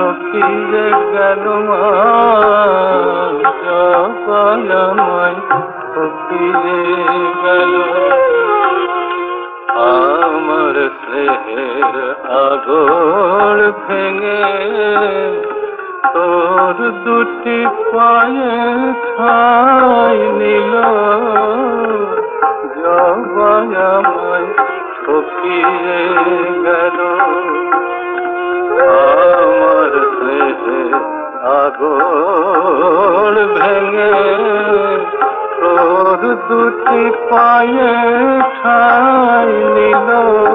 ফকিরে গেল জবানামায় ফকিরে গেল আমার স্নেহের আগর ভেঙে তোর দুটি পায়ে ঠাই নিল জবানামায় ফকিরে গেল আমার স্নেহের আগর ভেঙে তোর দুটি পায়ে ঠাই নিল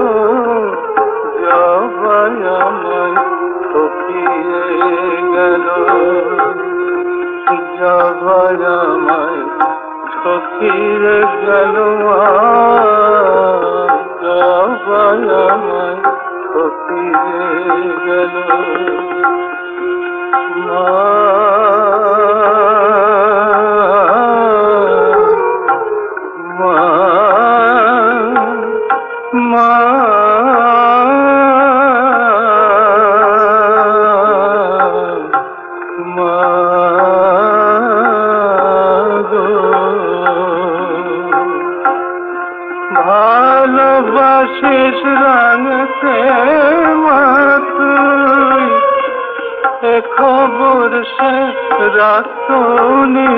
জবানামায় ফকিরে গেল জবানামায় ফকিরে গেল জবানামায় ফকিরে গেল ভালোবাসিস রাঙতে মা তুই এ খবর সে রাখনি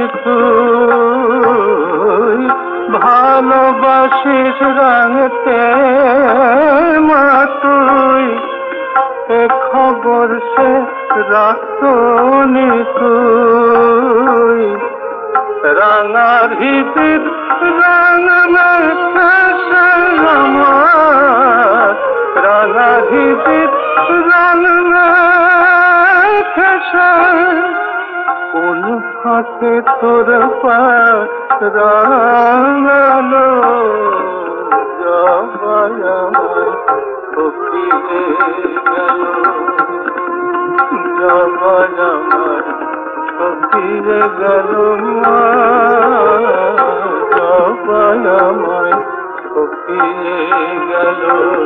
তুই ভালোবাসিস রাঙতে মা তুই এ খবর সে রাখনি তুই রাঙার হিপির রাঙার আমার রাঙার হিপির রাঙার কোন ফাঁকে তোর পা রাঙালো জবানামায় ফকিরে গেল জবানামায় ফকিরে গেল জবানামায় ফকিরে গেল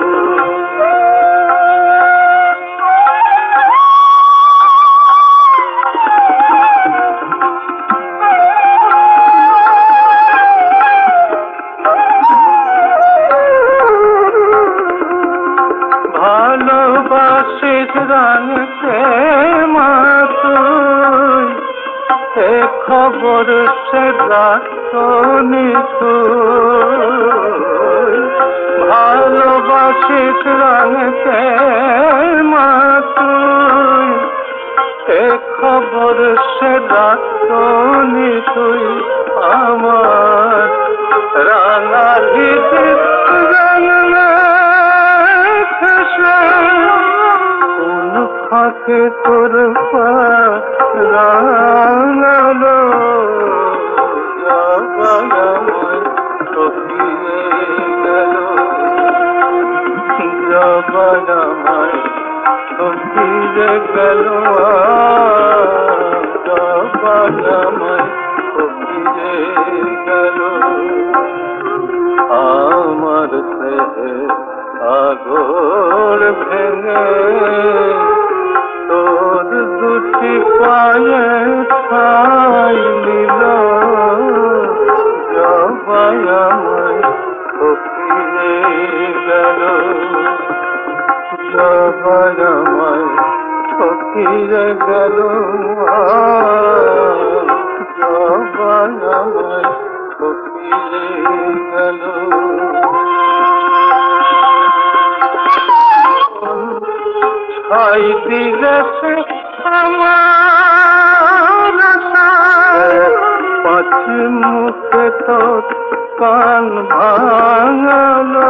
ভালোবাসিস রাঙতে মা তুই এ খবর সে রাখনি তুই ভালোবাসিস রাঙতে মা তুই এ খবর সে রাখনি তুই আমার রাঙার হিপির কোন ফাঁকে তোর পা রাঙালো জবানামায় ফকিরে গেল জবানামায় ফকিরে গেল জবানামায় ফকিরে গেল আমার স্নেহের আগর ভেঙে তোর দুটি পায়ে ঠাই নিল জবানামায় ফকিরে গেল জবানামায় ফকিরে গেল জবানামায় ফকিরে গেল ছাই দিলে সে আমার পাঁচ মুখে তোর কান ভাঙালো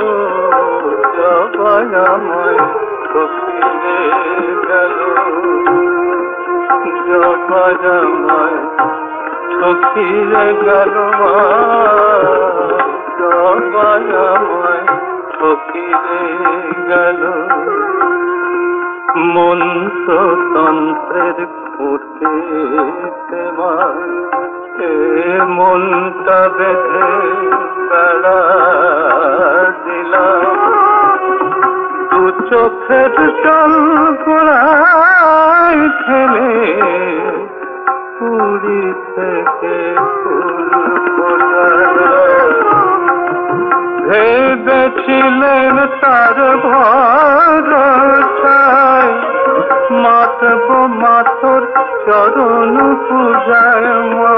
জবানামায় ফকিরে গেল জবানামায় ফকিরে গেল জবানামায় ফকিরে গেল মন্ত্রতন্ত্রের খুঁটিতে মা এ মনটা বেঁধে বেড়া দিলাম দু চোখের জল গোড়া দিলে পুরী থেকে ফুল ফোটালো। ভেবেছিলেন তার ভরসায় মাতব মাতর চরণ পূজায় মা।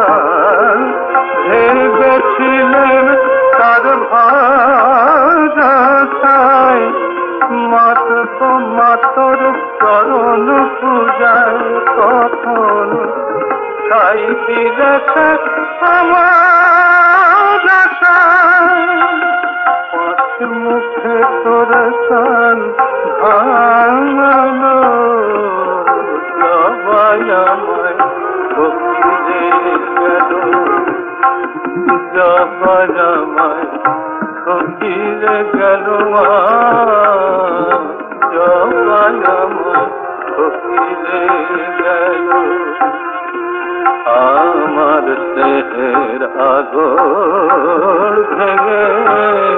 ভেবেছিলেন তার ভরসায় মাতব মাতর চরণ পূজায় কখন ছাই দিয়েছে আমার আশায়। পাঁচ মুখে তোর কান ভাঙালো সবাই আমায় ফকিরে গেল। সবাই আমায় ফকিরে গেল মা। সবাই আমায় ফকিরে গেল। আমার দেহের আগর ভেঙে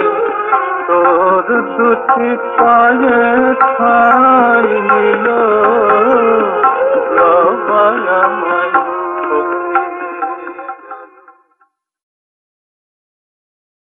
তোর দুটি পায়ে ঠাই নিল।